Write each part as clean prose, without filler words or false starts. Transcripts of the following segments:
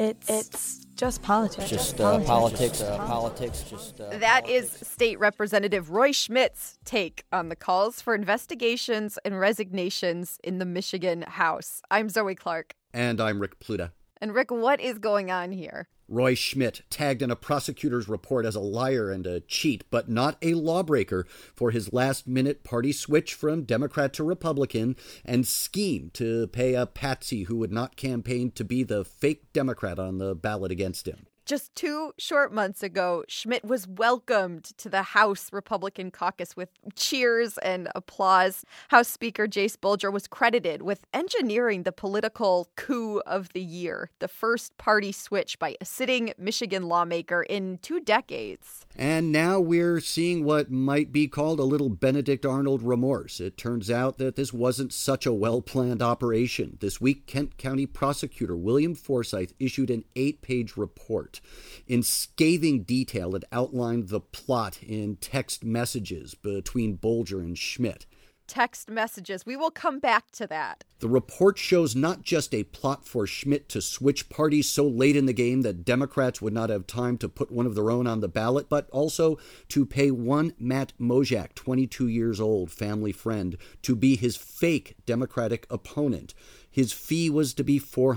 It's just politics. Politics. That is State Representative Roy Schmidt's take on the calls for investigations and resignations in the Michigan House. I'm Zoe Clark. And I'm Rick Pluta. And Rick, what is going on here? Roy Schmidt tagged in a prosecutor's report as a liar and a cheat, but not a lawbreaker, for his last-minute party switch from Democrat to Republican and scheme to pay a patsy who would not campaign to be the fake Democrat on the ballot against him. Just 2 short months ago, Schmidt was welcomed to the House Republican caucus with cheers and applause. House Speaker Jase Bolger was credited with engineering the political coup of the year, the first party switch by a sitting Michigan lawmaker in 2 decades. And now we're seeing what might be called a little Benedict Arnold remorse. It turns out that this wasn't such a well-planned operation. This week, Kent County prosecutor William Forsythe issued an 8-page report. In scathing detail, it outlined the plot in text messages between Bolger and Schmidt. Text messages. We will come back to that. The report shows not just a plot for Schmidt to switch parties so late in the game that Democrats would not have time to put one of their own on the ballot, but also to pay one Matt Mojak, 22 years old, family friend, to be his fake Democratic opponent. His fee was to be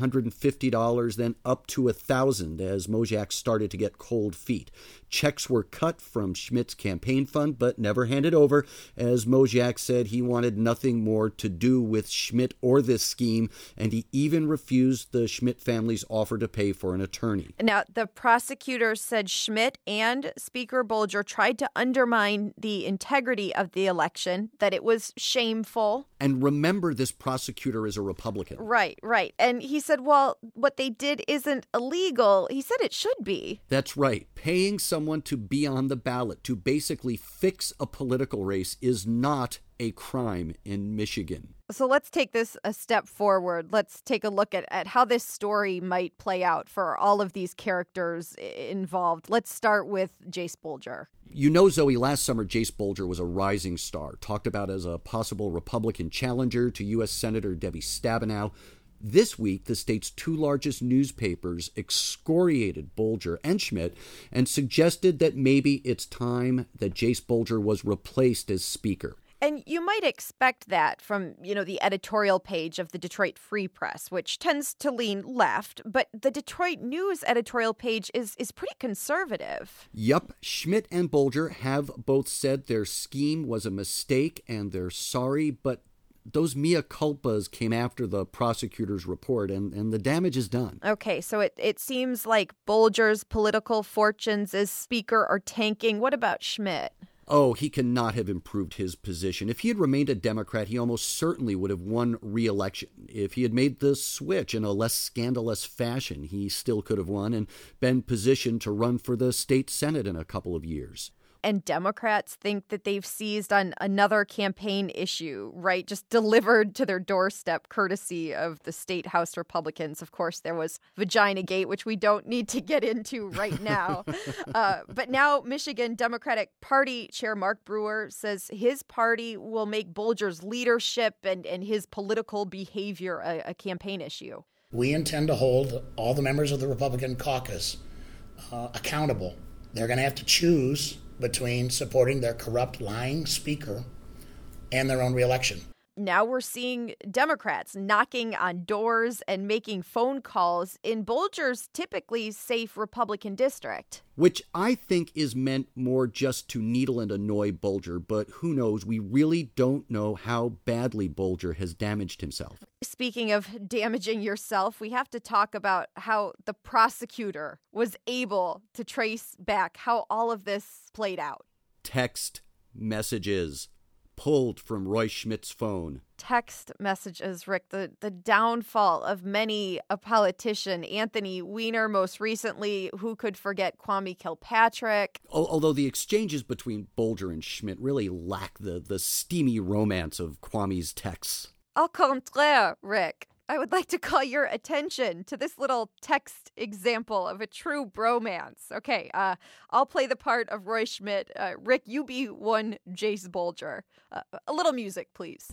$450, then up to $1,000 as Mojak started to get cold feet. Checks were cut from Schmidt's campaign fund, but never handed over, as Mojak said he wanted nothing more to do with Schmidt or this scheme, and he even refused the Schmidt family's offer to pay for an attorney. Now, the prosecutor said Schmidt and Speaker Bolger tried to undermine the integrity of the election, that it was shameful. And remember, this prosecutor is a Republican. Right. And he said, well, what they did isn't illegal. He said it should be. That's right. Paying someone to be on the ballot, to basically fix a political race, is not a crime in Michigan. So let's take this a step forward. Let's take a look at how this story might play out for all of these characters involved. Let's start with Jase Bolger. You know, Zoe, last summer, Jase Bolger was a rising star, talked about as a possible Republican challenger to U.S. Senator Debbie Stabenow. This week, the state's 2 largest newspapers excoriated Bolger and Schmidt and suggested that maybe it's time that Jase Bolger was replaced as Speaker. And you might expect that from, the editorial page of the Detroit Free Press, which tends to lean left. But the Detroit News editorial page is pretty conservative. Yup, Schmidt and Bolger have both said their scheme was a mistake and they're sorry, but those mea culpas came after the prosecutor's report, and the damage is done. Okay, so it seems like Bolger's political fortunes as Speaker are tanking. What about Schmidt? Oh, he cannot have improved his position. If he had remained a Democrat, he almost certainly would have won re-election. If he had made the switch in a less scandalous fashion, he still could have won and been positioned to run for the state Senate in a couple of years. And Democrats think that they've seized on another campaign issue, right? Just delivered to their doorstep courtesy of the state House Republicans. Of course, there was Vagina Gate, which we don't need to get into right now. But now Michigan Democratic Party Chair Mark Brewer says his party will make Bolger's leadership and his political behavior a campaign issue. We intend to hold all the members of the Republican caucus accountable. They're going to have to choose between supporting their corrupt, lying speaker and their own reelection. Now we're seeing Democrats knocking on doors and making phone calls in Bolger's typically safe Republican district. Which I think is meant more just to needle and annoy Bolger, but who knows, we really don't know how badly Bolger has damaged himself. Speaking of damaging yourself, we have to talk about how the prosecutor was able to trace back how all of this played out. Text messages pulled from Roy Schmidt's phone. Text messages, Rick, the downfall of many a politician. Anthony Weiner, most recently, who could forget Kwame Kilpatrick? Although the exchanges between Bolger and Schmidt really lack the steamy romance of Kwame's texts. Au contraire, Rick. I would like to call your attention to this little text example of a true bromance. Okay, I'll play the part of Roy Schmidt. Rick, you be one Jase Bolger. A little music, please.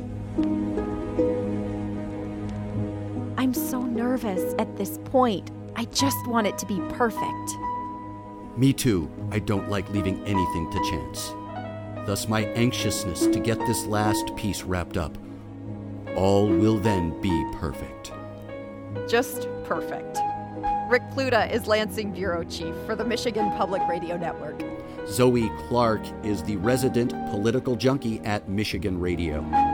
I'm so nervous at this point. I just want it to be perfect. Me too. I don't like leaving anything to chance. Thus my anxiousness to get this last piece wrapped up. All will then be perfect. Just perfect. Rick Pluta is Lansing Bureau Chief for the Michigan Public Radio Network. Zoe Clark is the resident political junkie at Michigan Radio.